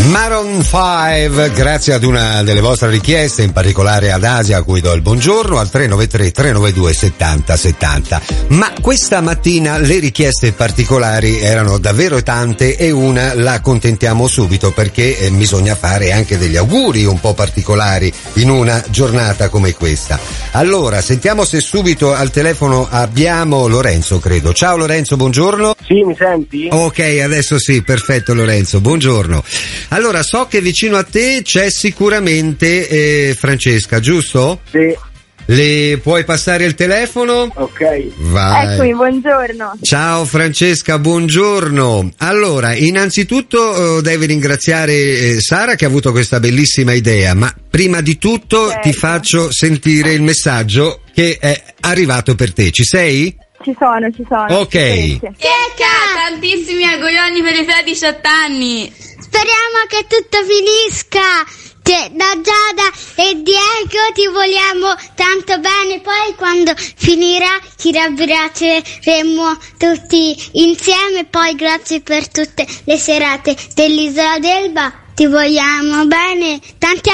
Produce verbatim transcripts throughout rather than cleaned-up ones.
Maroon cinque, grazie ad una delle vostre richieste, in particolare ad Asia, a cui do il buongiorno, al tre nove tre tre nove due settanta settanta. Ma questa mattina le richieste particolari erano davvero tante e una la accontentiamo subito, perché eh, bisogna fare anche degli auguri un po' particolari in una giornata come questa. Allora, sentiamo se subito al telefono abbiamo Lorenzo, credo. Ciao Lorenzo, buongiorno. Sì, mi senti? Ok, adesso sì, perfetto Lorenzo, buongiorno. Allora, so che vicino a te c'è sicuramente eh, Francesca, giusto? Sì. Le puoi passare il telefono? Ok. Vai. Eccomi, buongiorno. Ciao Francesca, buongiorno. Allora, innanzitutto eh, devi ringraziare eh, Sara che ha avuto questa bellissima idea, ma prima di tutto Certo. ti faccio sentire il messaggio che è arrivato per te. Ci sei? Ci sono, ci sono. Ok. Grazie. Checca, tantissimi auguroni per i tuoi diciotto anni. Speriamo che tutto finisca. Cioè, da Giada e Diego ti vogliamo tanto bene. Poi quando finirà ti riabbracceremo tutti insieme. Poi grazie per tutte le serate dell'Isola d'Elba. Ti vogliamo bene. Tanti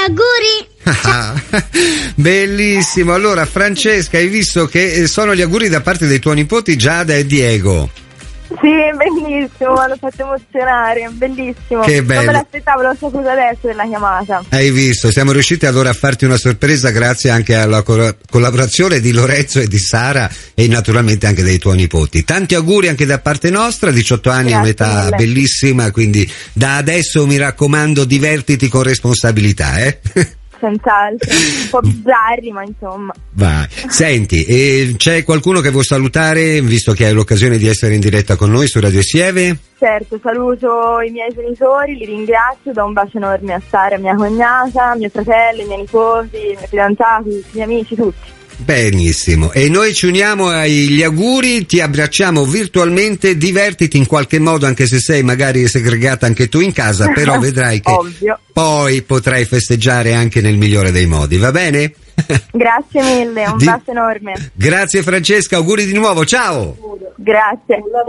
auguri. Bellissimo. Allora Francesca, hai visto che sono gli auguri da parte dei tuoi nipoti Giada e Diego? Sì, bellissimo, mi hanno fatto emozionare, bellissimo. Che bello. Non me l'aspettavo, l'ho saputo adesso della chiamata. Hai visto, siamo riusciti allora a farti una sorpresa grazie anche alla co- collaborazione di Lorenzo e di Sara e naturalmente anche dei tuoi nipoti. Tanti auguri anche da parte nostra, diciotto anni è Grazie un'età mille. bellissima, quindi da adesso mi raccomando divertiti con responsabilità, eh? Senz'altro, un po' bizzarri, ma insomma. Vai. Senti, eh, c'è qualcuno che vuoi salutare, visto che hai l'occasione di essere in diretta con noi su Radio Sieve? Certo, saluto i miei genitori, li ringrazio, do un bacio enorme a Sara, mia cognata, mio fratello, i miei nipoti, i miei fidanzati, i miei amici, tutti. Benissimo, e noi ci uniamo agli auguri, ti abbracciamo virtualmente, divertiti in qualche modo anche se sei magari segregata anche tu in casa, però vedrai che Ovvio. poi potrai festeggiare anche nel migliore dei modi, va bene? Grazie mille, un Di- bacio enorme. Grazie Francesca, auguri di nuovo, ciao! Grazie.